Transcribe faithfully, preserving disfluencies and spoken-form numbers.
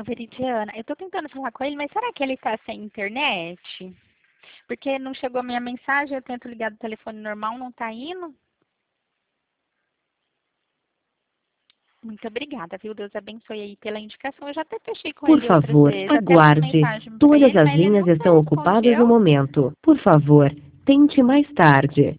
Veridiana, eu tô tentando falar com ele, mas será que ele tá sem internet? Porque não chegou a minha mensagem, eu tento ligar do telefone normal, não tá indo? Muito obrigada, viu? Deus abençoe aí pela indicação. Eu já até fechei com Por ele outras favor, vezes, até fiz aguarde. mensagem pra Todas ele, as mas ele linhas nunca estão ocupadas no respondeu. momento. Por favor, tente mais tarde.